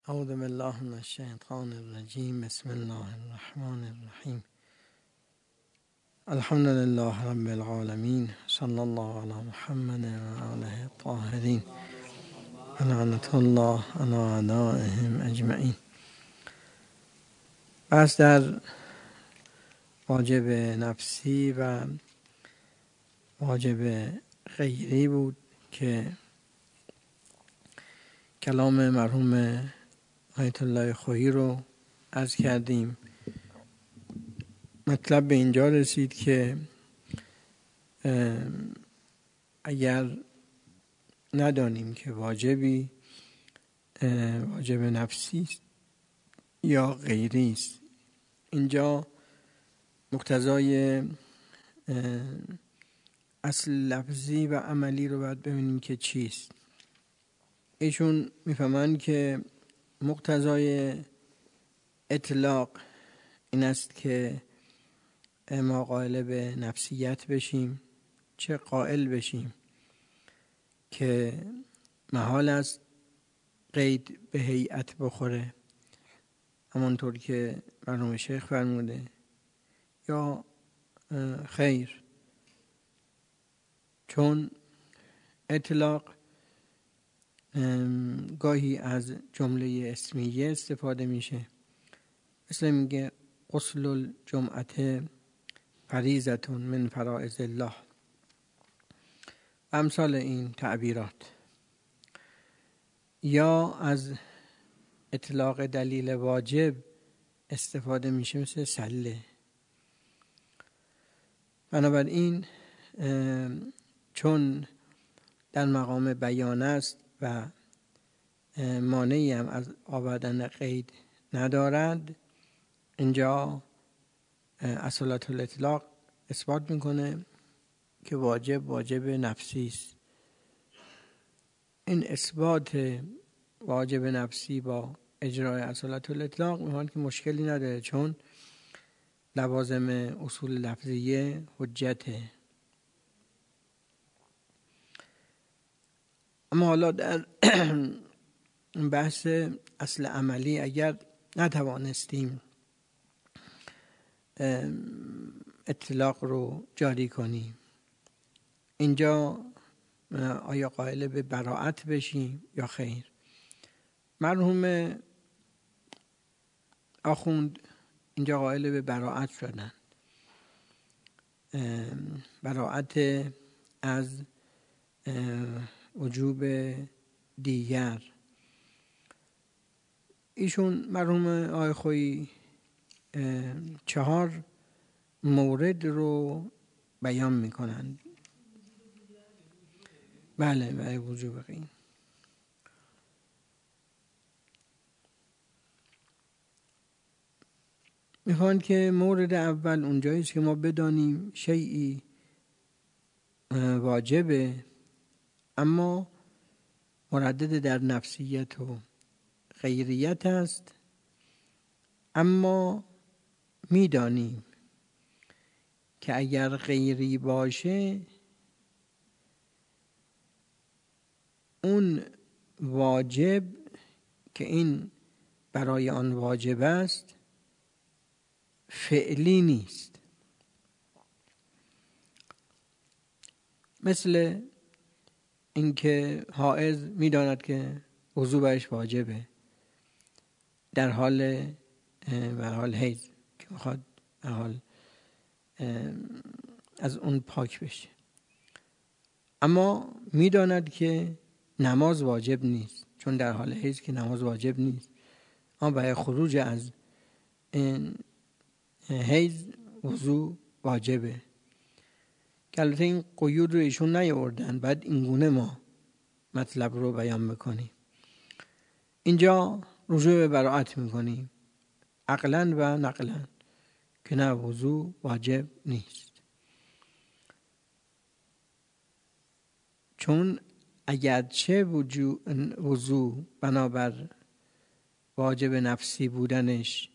اعوذ بالله من الشیطان الرجیم. بسم الله الرحمن الرحیم. الحمد لله رب العالمین. صلی الله علی محمد و آله الطاهرین. لعنة الله علی اعدائهم اجمعین. بس در واجب نفسی و واجب غیری بود که کلام مرحوم آیت الله خویی رو عرض کردیم. مطلب به اینجا رسید که اگر ندانیم که واجب نفسی است یا غیری است، اینجا مقتضای اصل لفظی و عملی رو باید ببینیم که چیست. ایشون میفهمند که مقتضای اطلاق این است که ما قائل به نفسیت بشیم، چه قائل بشیم که محال است قید به هیئت بخوره، همانطور که مرحوم شیخ فرموده، یا خیر، چون اطلاق گاهی از جمله اسمیه استفاده میشه، مثل میگه غسل الجمعه فریضة من فرائض الله، امثال این تعبیرات. یا از اطلاق دلیل واجب استفاده میشه، مثل سله. بنابراین چون در مقام بیان است و مانعی هم از آوردن قید ندارد، اینجا اصالت الاطلاق اثبات میکنه که واجب نفسی است. این اثبات واجب نفسی با اجرای اصالت الاطلاق میخواد که مشکلی نداره، چون لوازم اصول لفظیه حجته. اما حالا در بحث اصل عملی اگر نتوانستیم اطلاق رو جاری کنیم، اینجا آیا قائل به براءت بشیم یا خیر؟ مرحوم آخوند اینجا قائل به براءت شدن، براءت از وجوب دیگر. ایشون مرحوم آقای خویی 4 مورد رو بیان میکنند. بله وجوب غیر. میخوان که مورد اول اونجاییست که ما بدانیم شیئی واجبه، اما مردد در نفسیت و غیریت است، اما میدانیم که اگر غیری باشه اون واجب که این برای آن واجب است فعلی نیست. مثل اینکه حائض میداند که وضو برش واجبه در حال حیض که میخواد از اون پاک بشه، اما میداند که نماز واجب نیست، چون در حال حیض که نماز واجب نیست، اما برای خروج از حیض وضو واجبه. که البته این قیود رو ایشون نیاوردن، بعد اینگونه ما مطلب رو بیان میکنیم. اینجا رجوع به براءت میکنیم عقلا و نقلا که نه، وضو واجب نیست. چون اگرچه وضو بنابر واجب نفسی بودنش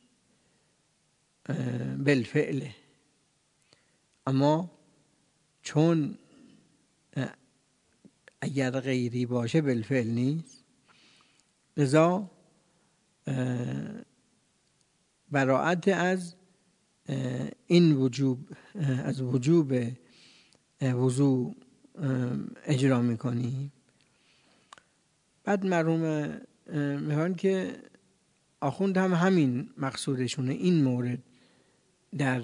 بالفعله، اما چون اگر غیری باشه بالفعل نیست، لذا براءت از این وجوب، از وجوب وضو اجرا میکنی. بعد مرحوم میگن که آخوند هم همین مقصودشونه، این مورد در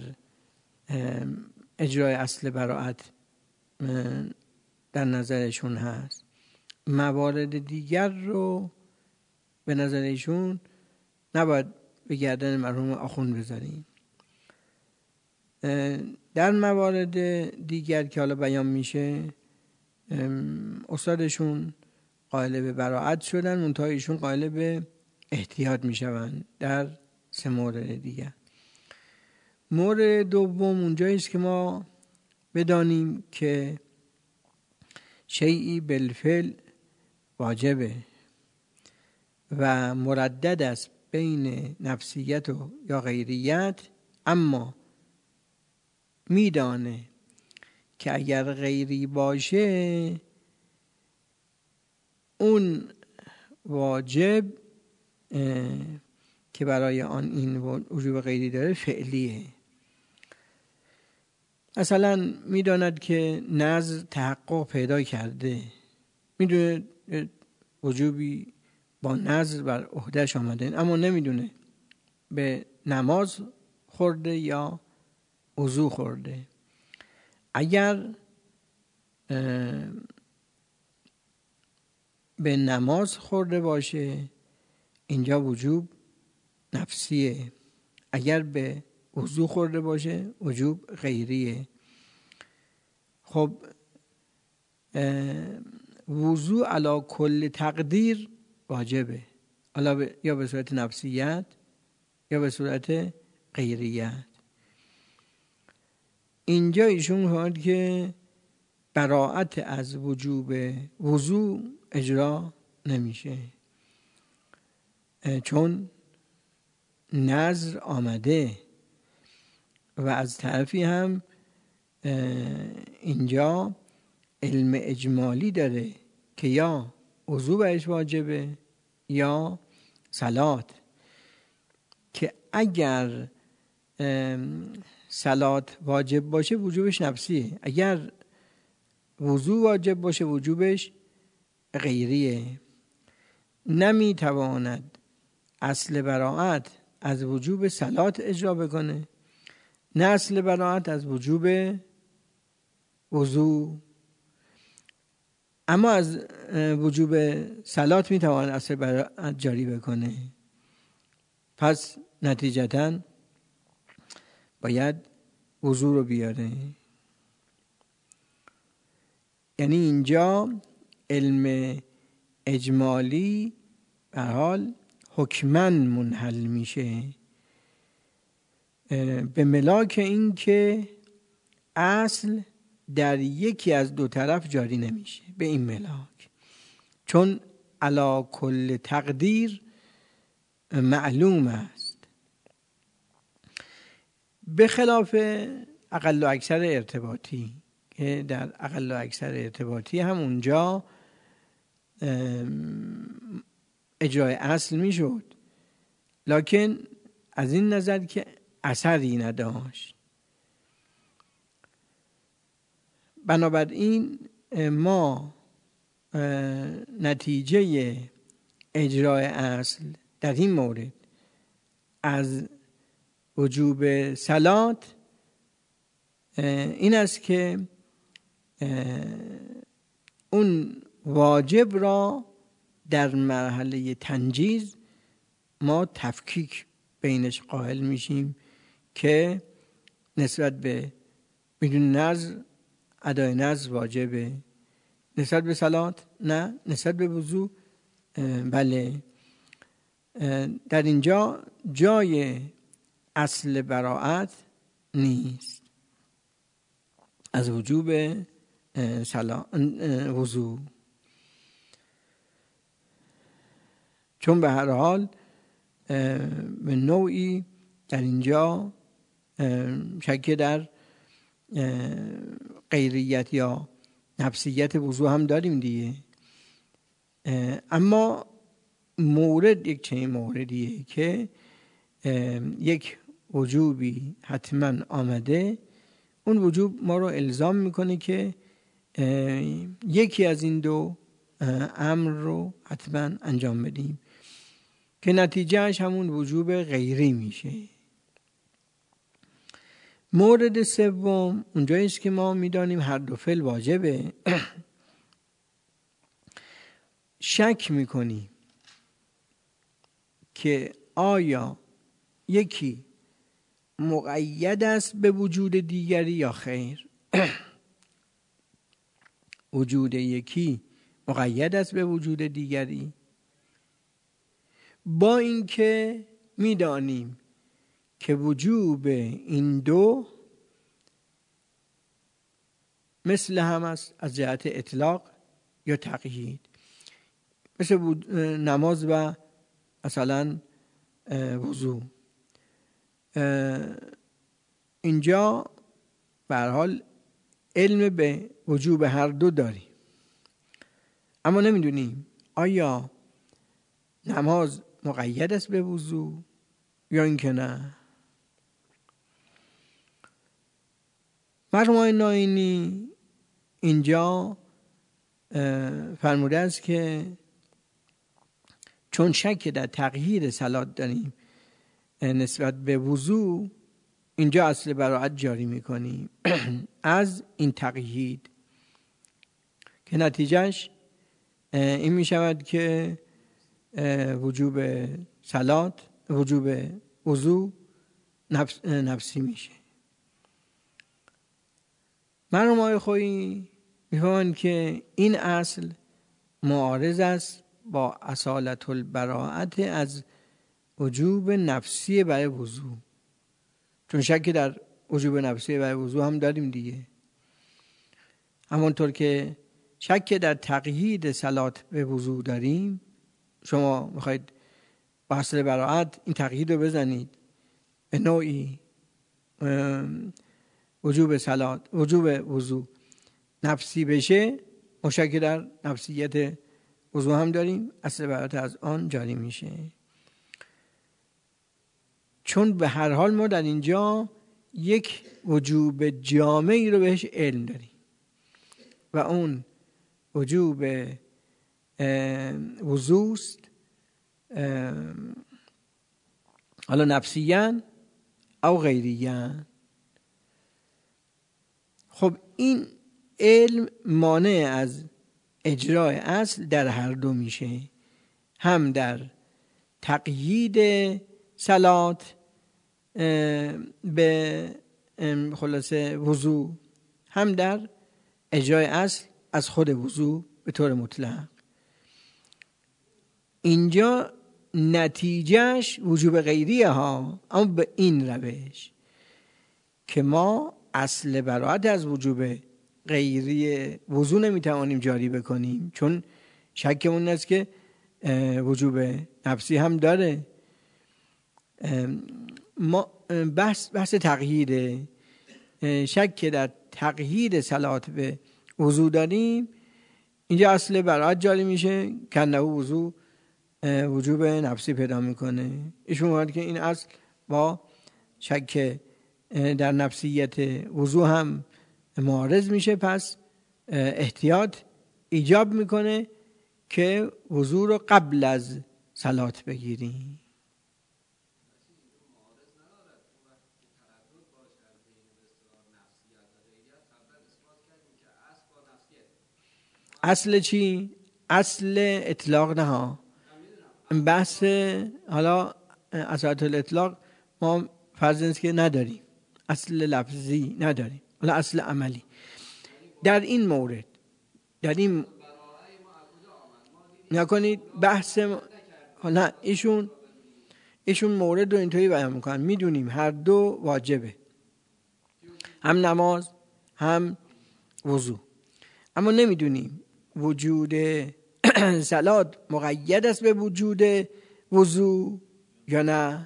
اجرای اصل براءت در نظرشون هست. موارد دیگر رو به نظرشون نباید به گردن مرحوم آخوند بذاریم. در موارد دیگر که حالا بیان میشه استادشون قائل به براءت شدن، منتها ایشون قائل به احتیاط میشوند در 3 مورد دیگر. مورد دوم اونجایی است که ما بدانیم که شیئی بالفعل واجبه و مردد است بین نفسیت و یا غیریت، اما میدانه که اگر غیری باشه اون واجب که برای آن این وجوب غیری داره فعلیه. مثلا میداند که نذر تحقق پیدا کرده، میدونه وجوبی با نذر بر عهده‌اش آمده، اما نمیدونه به نماز خورده یا وضو خورده. اگر به نماز خورده باشه اینجا وجوب نفسیه، اگر به وضو خورده باشه وجوب غیریه. خب وضو علی کل تقدیر واجبه، یا به صورت نفسیت یا به صورت غیریت. اینجا ایشون می‌فرماید که براءت از وجوب وضو اجرا نمیشه، چون نذر آمده و از طرفی هم اینجا علم اجمالی داره که یا وضو برش واجبه یا صلات، که اگر صلات واجب باشه وجوبش نفسیه، اگر وضو واجب باشه وجوبش غیریه. نمیتواند اصل براءت از وجوب صلات اجرا بکنه، نه اصل براءت از وجوب وضو، اما از وجوب صلات میتواند اصل براءت جاری بکنه. پس نتیجتاً باید وضو رو بیاره. یعنی اینجا علم اجمالی به حال حکماً منحل میشه به ملاک این که اصل در یکی از دو طرف جاری نمیشه، به این ملاک، چون علی کل تقدیر معلوم است، به خلاف اقل و اکثر ارتباطی که در اقل و اکثر ارتباطی هم اونجا اجرای اصل میشد، لکن از این نظر که اثری نداشت. بنابراین ما نتیجه اجرای اصل در این مورد از وجوب صلات این است که اون واجب را در مرحله تنجیز ما تفکیک بینش قائل میشیم که نسبت به بدون نذر ادای نذر واجبه، نسبت به صلات نه، نسبت به وضو بله. در اینجا جای اصل براءت نیست از وجوب وضو، چون به هر حال به نوعی در اینجا شک در غیریت یا نفسیت وضو هم داریم دیگه، اما مورد یک چنین موردیه که یک وجوبی حتما آمده، اون وجوب ما رو الزام میکنه که یکی از این دو امر رو حتما انجام بدیم که نتیجهش همون وجوب غیری میشه. مورد سوم اونجایی است که ما میدانیم هر دو فعل واجبه، شک میکنیم که آیا یکی مقید است به وجود دیگری یا خیر. وجود یکی مقید است به وجود دیگری، با اینکه میدانیم که وجوب این دو مثل هم است از جهت اطلاق یا تقیید، مثل نماز و مثلا وضو. اینجا به هر حال علم به وجوب هر دو داریم، اما نمیدونیم آیا نماز مقید است به وضو یا اینکه نه. مرحوم نائینی اینجا فرموده است که چون شک در تغییر صلات داریم نسبت به وضو، اینجا اصل براءت جاری میکنیم از این تقیید که نتیجهش این میشود که وجوب صلات، وجوب وضو نفسی میشه. مرحوم آقای خویی میفهمند که این اصل معارض است با اصالت البراءت از وجوب نفسی برای وضو، چون شک در وجوب نفسی برای وضو هم داریم دیگه. همونطور که شک در تقیید صلات به وضو داریم، شما میخواید با اصل براءت این تقیید رو بزنید به نوعی وجوب صلات، وجوب وضو نفسی بشه، مشک در نفسیت وضو هم داریم، اصل براءت از آن جاری میشه. چون به هر حال ما در اینجا یک وجوب جامعی رو بهش علم داریم و اون وجوب وضوست، حالا نفسیاً او غیریاً. خب این علم مانع از اجرای اصل در هر دو میشه، هم در تقیید صلات به خلاصه وضو، هم در اجرای اصل از خود وضو به طور مطلق. اینجا نتیجهش وجوب غیریه ها، اما به این روش که ما اصل براءت از وجوب غیری وضو نمیتوانیم جاری بکنیم، چون شکمون است که وجوب نفسی هم داره. ما بحث تقییده، شک در تقیید صلات به وضو داریم، اینجا اصل براءت جاری میشه، کنه وضو وجوب نفسی پیدا میکنه. ایشون میگه که این اصل با شک در نفسیت وضو هم معارض میشه، پس احتیاط ایجاب میکنه که وضو رو قبل از صلات بگیریم. اصل چی؟ اصل اطلاق نه ها. بحث حالا اصالت الاطلاق ما فرض نیست که نداریم، اصل لفظی نداریم، حالا اصل عملی. در این مورد، در این نکنید بحث حالا ایشون مورد رو اینطوری بیان میکنن، میدونیم هر دو واجبه، هم نماز هم وضو، اما نمیدونیم وجود صلات مقید است به وجود وضو یا نه.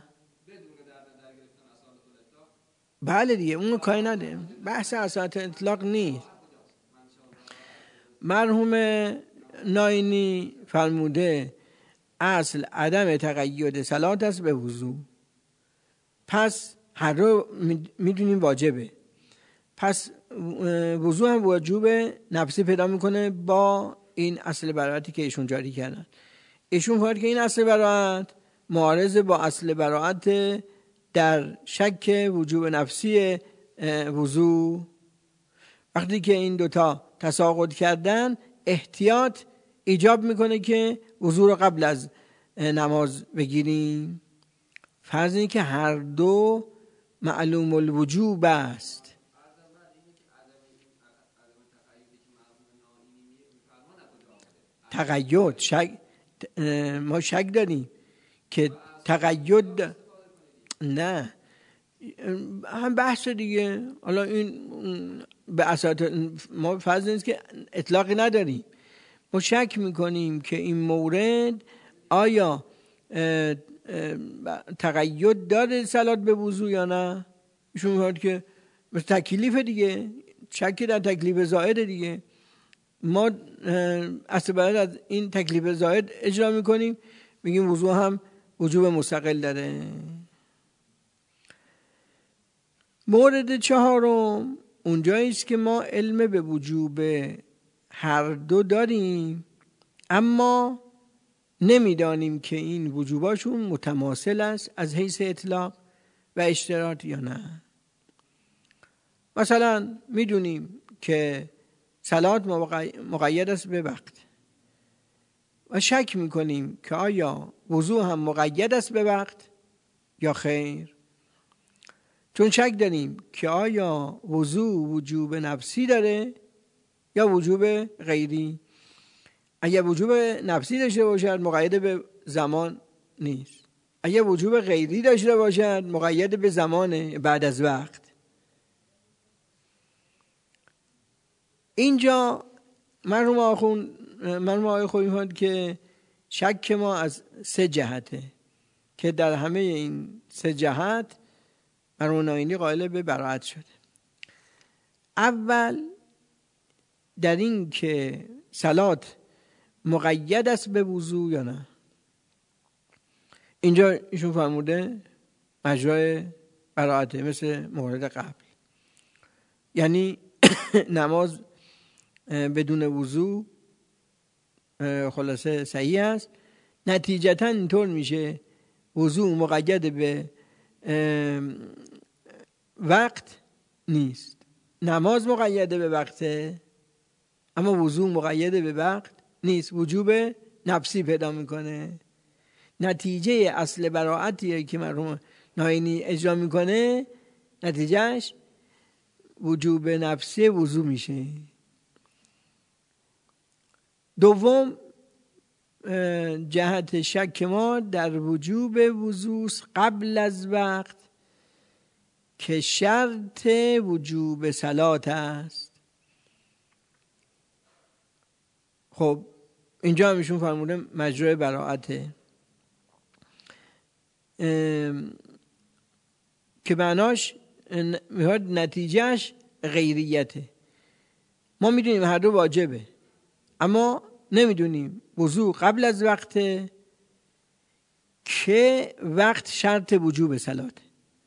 بله دیگه، اون کاری نده، بحث اصالت اطلاق نیست. مرحوم نائینی فرموده اصل عدم تقید صلات است به وضو. پس هر رو میدونیم واجبه. پس وضو هم وجوب نفسی پیدا میکنه با این اصل براعتی که ایشون جاری کردن. ایشون فرمود که این اصل براعت معارض با اصل براعت در شک وجوب نفسی وضو. وقتی که این دوتا تساقط کردن، احتیاط ایجاب میکنه که وضو رو قبل از نماز بگیریم. فرض اینه که هر دو معلوم الوجوب است. تقید ما شک داریم که تقید نه هم بحث دیگه. حالا این به اساس ما فرض نیست که اطلاقی نداریم، ما شک میکنیم که این مورد آیا تقید داره صلات به وضو یا نه. ایشون میگه که مثل تکلیف دیگه، شک در تکلیف زائد دیگه. ما اصل بعد از این تکلیف زائد اجرا میکنیم، میگیم وضو هم وجوب مستقل داره. مورد چهارم اونجاییست که ما علم به وجوب هر دو داریم، اما نمیدانیم که این وجوباشون متماثل است از حیث اطلاق و اشتراط یا نه. مثلا میدونیم که صلات مقید است به وقت و شک میکنیم که آیا وضو هم مقید است به وقت یا خیر. چون شک داریم که آیا وضو وجوب نفسی داره یا وجوب غیری. اگر وجوب نفسی داشته باشد مقید به زمان نیست، اگر وجوب غیری داشته باشد مقید به زمان بعد از وقت. اینجا مرحوم آقای خوبی می‌فرماید که شک ما از 3 جهته که در همه این 3 جهت مرحوم ناینی قائل به براعت شده. اول در این که صلات مقید است به وضو یا نه. اینجا ایشون فرموده مجرای براعته مثل مورد قبل، یعنی نماز بدون وضو خلاصه صحیح است. نتیجتا اینطور میشه وضو مقید به وقت نیست. نماز مقید به وقته اما وضو مقید به وقت نیست، وجوب نفسی پیدا میکنه. نتیجه اصل براعتیه که مرحوم ناینی اجرا میکنه، نتیجهش وجوب نفسی وضو میشه. دوم جهت شک ما در وجوب وضو قبل از وقت که شرط وجوب صلات است. خب اینجا هم ایشون فرموده مجرای براعته که معناش نتیجهش غیریته. ما میدونیم هر دو واجبه اما نمیدونیم وضو قبل از وقته که وقت شرط وجوب صلات.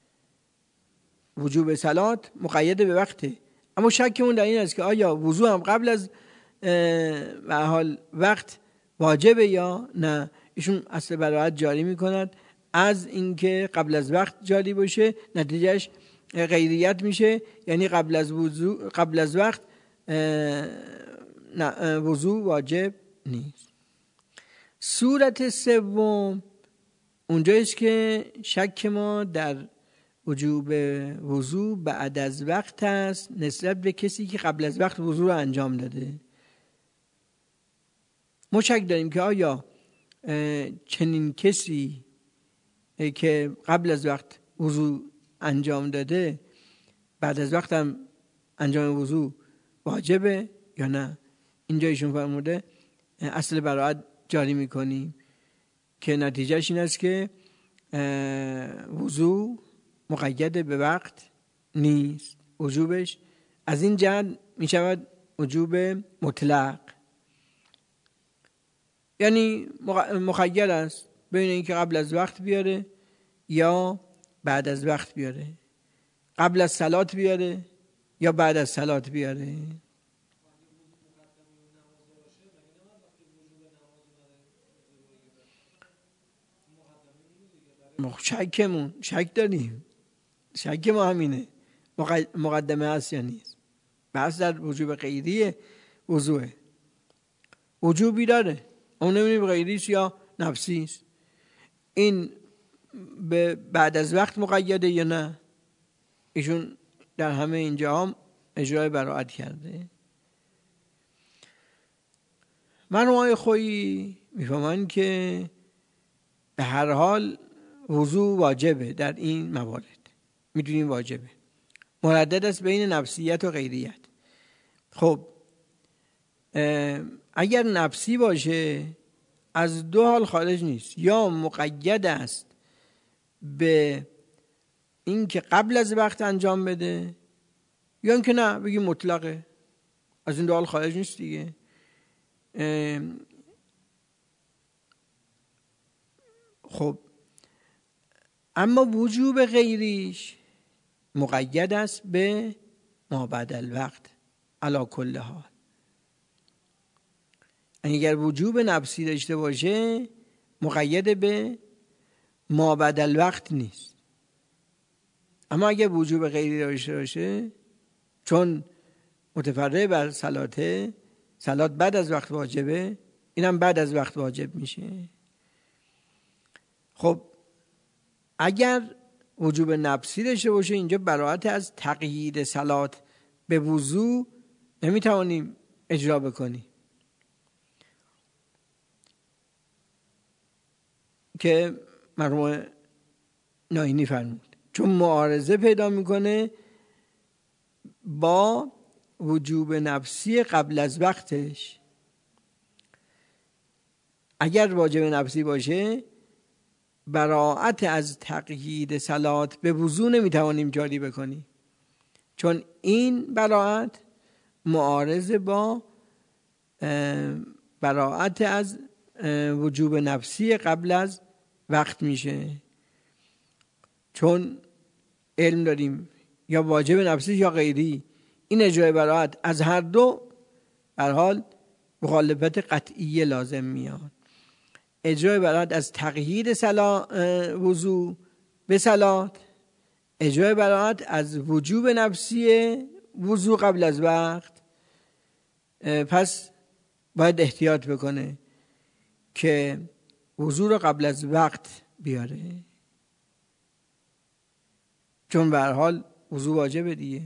وجوب صلات مقید به وقته اما شکمون در این است که آیا وضو هم قبل از به حال وقت واجبه یا نه. ایشون اصل براعت جاری میکند از اینکه قبل از وقت جاری باشه نتیجهش غیریت میشه، یعنی قبل از وقت وضو واجب نیست. صورت سوم اونجاییست که شک ما در وجوب وضو بعد از وقت است نسبت به کسی که قبل از وقت وضو رو انجام داده. ما شک داریم که آیا چنین کسی که قبل از وقت وضو انجام داده بعد از وقت هم انجام وضو واجبه یا نه. اینجا ایشون فرموده اصل براعت جاری میکنیم که نتیجهش این است که وضو مقید به وقت نیست، وجوبش از این جهت میشود وجوب مطلق. یعنی مخیر است بین اینکه قبل از وقت بیاره یا بعد از وقت بیاره، قبل از صلات بیاره یا بعد از صلات بیاره. شک داریم، شک ما همینه، مقدمه هست یا نیست. بحث در وجوب غیری وضوئه، وجوبی داره، اون نمیدونیم غیریش یا نفسیست. این به بعد از وقت مقیده یا نه؟ ایشون در همه اینجا هم اجرای براءت کرده. مرحوم خویی میفهمند که به هر حال وضو واجبه، در این موارد میدونیم واجبه، مردد است بین نفسیت و غیریت. خب اگر نفسی باشه از دو حال خارج نیست، یا مقید است به این که قبل از وقت انجام بده، یا اینکه نه بگیم مطلقه، از این دو حال خارج نیست دیگه. خب اما وجوب غیریش مقید است به ما بعد الوقت علی کل حال. اگر وجوب نفسی داشته باشه مقید به ما بعد الوقت نیست. اما اگر وجوب غیری داشته باشه، چون متفرع بر صلاته، صلات بعد از وقت واجبه، اینم بعد از وقت واجب میشه. خب اگر وجوب نفسی داشته باشه، اینجا براءت از تقیید صلات به وضو نمیتوانیم اجرا بکنیم، که مرحوم ناینی فرمود، چون معارضه پیدا میکنه با وجوب نفسی قبل از وقتش. اگر واجب نفسی باشه براءت از تقیید صلات به وضو نمیتوانیم جاری بکنیم، چون این براءت معارض با براءت از وجوب نفسی قبل از وقت میشه. چون علم داریم یا واجب نفسی یا غیری، این اجرای براءت از هر دو هر حال مخالفت قطعیه لازم میاد. اجرای براءت از تقیید وضو به صلات، اجرای براءت از وجوب نفسی وضو قبل از وقت. پس باید احتیاط بکنه که وضو رو قبل از وقت بیاره، چون به هر حال وضو واجبه دیگه.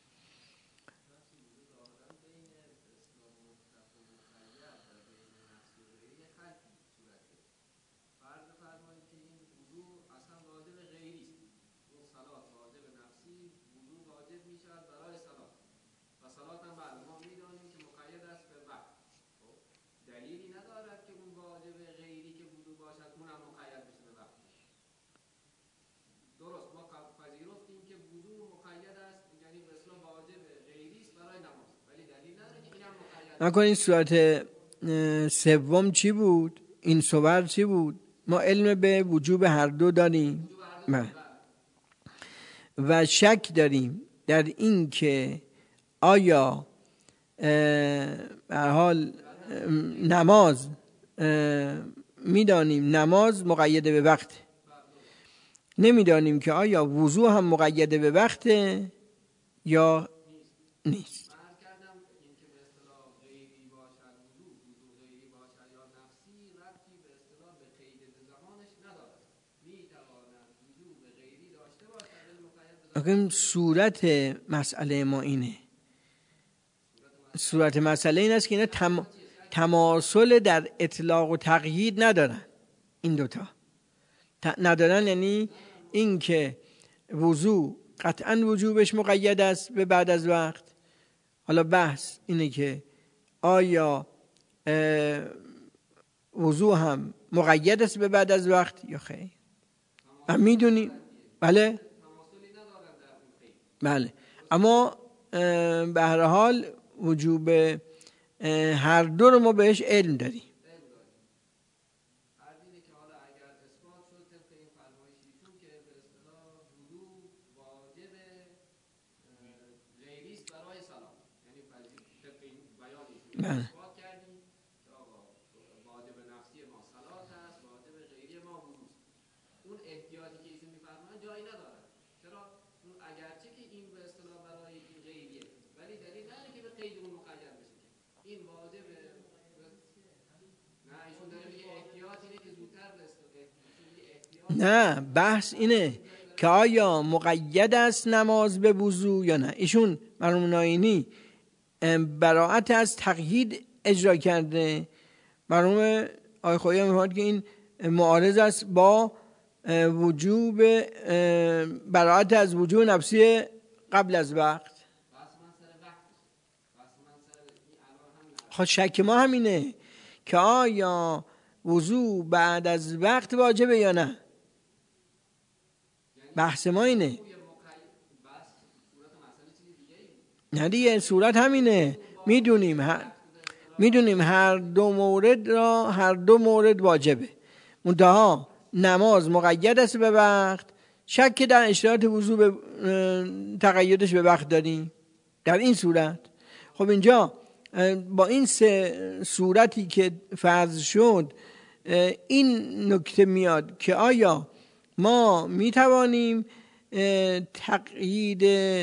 نکنین صورت سوم چی بود؟ این صور چی بود؟ ما علم به وجوب هر دو داریم و شک داریم در این که آیا به حال نماز میدانیم نماز مقیده به وقت، نمیدانیم که آیا وضو هم مقیده به وقت یا نیست. صورت مسئله ما اینه، صورت مسئله این است که اینا تماثل در اطلاق و تقیید ندارن. این دوتا ندارن، یعنی این که وضو قطعا وجوبش مقید است به بعد از وقت. حالا بحث اینه که آیا وضو هم مقید است به بعد از وقت یا خیر. و میدونیم بله، اما به هر حال وجوب هر دو رو ما بهش علم داریم. بله. نه بحث اینه که آیا مقید است نماز به وضو یا نه. ایشون مرحوم ناینی براءت از تقیید اجرا کرده. مرحوم آقای خویی میگه که این معارض است با وجوب براءت از وجوب نفسی قبل از وقت. خود شک ما همینه که آیا وضو بعد از وقت واجبه یا نه. بحث ما اینه. نه دیگه صورت همینه. میدونیم هر دو مورد واجبه. منتها نماز مقید است به وقت. شک در اشتراط وضو به تقیدش به وقت داریم در این صورت. خب اینجا با این سه صورتی که فرض شد این نکته میاد که آیا ما میتوانیم تقیید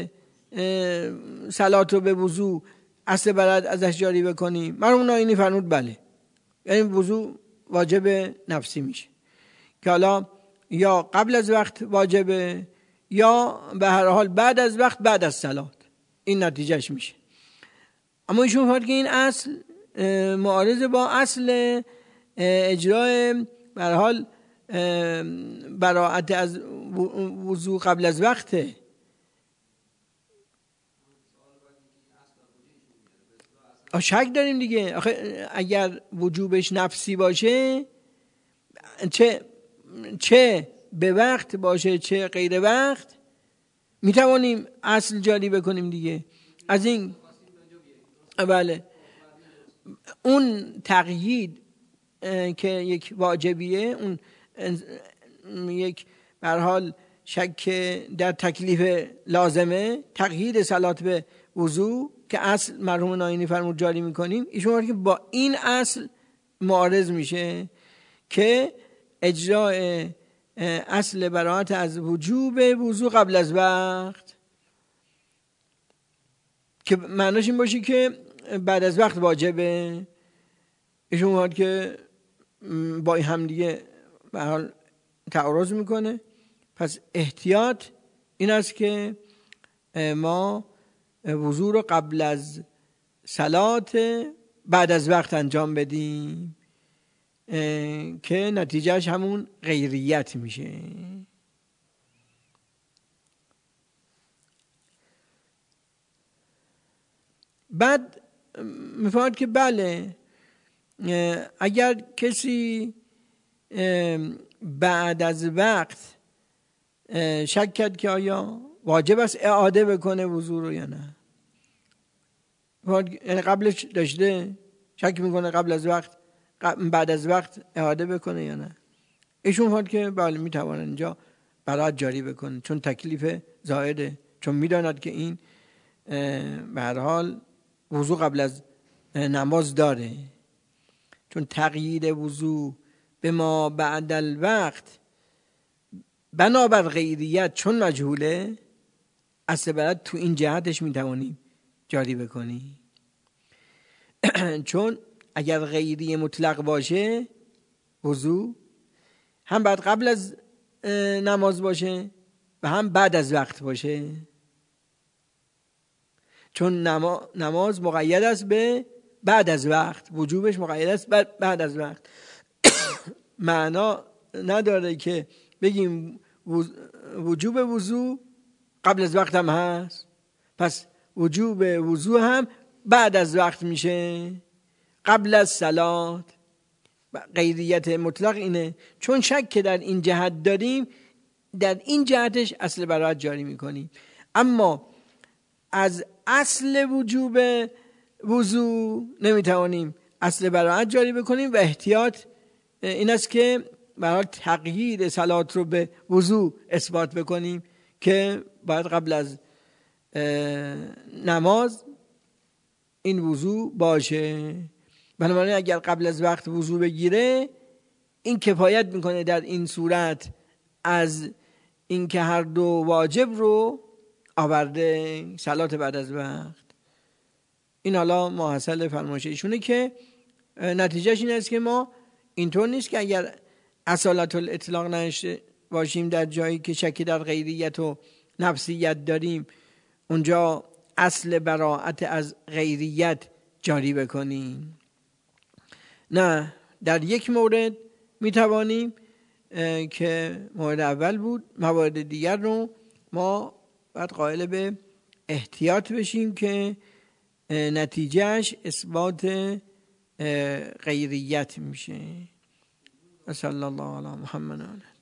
صلات رو به وضو اصل بلد ازش جاری بکنیم؟ مرحوم ناینی فرمود بله، یعنی وضو واجب نفسی میشه که حالا یا قبل از وقت واجبه یا به هر حال بعد از وقت بعد از صلات، این نتیجهش میشه. اما ایشون فرمود که این اصل معارض با اصل اجرای به هر حال براءت از وضو قبل از وقته. شک داریم دیگه. آخه اگر وجوبش نفسی باشه، چه به وقت باشه چه غیر وقت، میتوانیم اصل جاری بکنیم دیگه. از این بله، اون تقیید که یک واجبیه، اون یک به هر حال شک در تکلیف لازمه، تقیید صلات به وضو که اصل مرحوم ناینی فرمود جاری میکنیم، ایشون که با این اصل معارض میشه که اجرای اصل براءت از وجوب وضو قبل از وقت، که معناش این باشه که بعد از وقت واجبه. ایشون که با این هم دیگه به هر حال تعارض میکنه. پس احتیاط این است که ما وضو رو قبل از صلات بعد از وقت انجام بدیم که نتیجهش همون غیریت میشه. بعد میفهمد که بله، اگر کسی بعد از وقت شک کرد که آیا واجب است اعاده بکنه وضو رو یا نه، یعنی قبلش داشته شک میکنه قبل از وقت بعد از وقت اعاده بکنه یا نه، ایشون فرمود که بله میتواند اینجا براءت جاری بکنه، چون تکلیف زائده، چون میداند که این به هر حال وضو قبل از نماز داره. چون تقیید وضو به ما بعد الوقت بنابر غیریت چون مجهوله، اصل بلد تو این جهتش میتوانیم جاری بکنیم. چون اگر غیری مطلق باشه وضو، هم بعد قبل از نماز باشه و هم بعد از وقت باشه، چون نماز مقید است به بعد از وقت، وجوبش مقید است بعد از وقت. معنا نداره که بگیم وجوب وضو قبل از وقت هم هست، پس وجوب وضو هم بعد از وقت میشه، قبل از صلات. غیریت مطلق اینه، چون شک که در این جهت داریم، در این جهتش اصل براءت جاری میکنیم. اما از اصل وجوب وضو نمیتوانیم اصل براءت جاری بکنیم و احتیاط این است که برای تقیید صلات رو به وضو اثبات بکنیم که باید قبل از نماز این وضو باشه. بنابراین اگر قبل از وقت وضو بگیره این کفایت میکنه در این صورت از اینکه هر دو واجب رو آورده، صلات بعد از وقت. این حالا ماحصل فرمایش ایشونه که نتیجهش این است که ما اینطور نیست که اگر اصالت الاطلاق نشه باشیم در جایی که شکی در غیریت و نفسیت داریم اونجا اصل براءت از غیریت جاری بکنیم. نه، در یک مورد میتوانیم که مورد اول بود، موارد دیگر رو ما باید قائل به احتیاط بشیم که نتیجهش اثبات غیریت میشه. صلی الله علی محمد.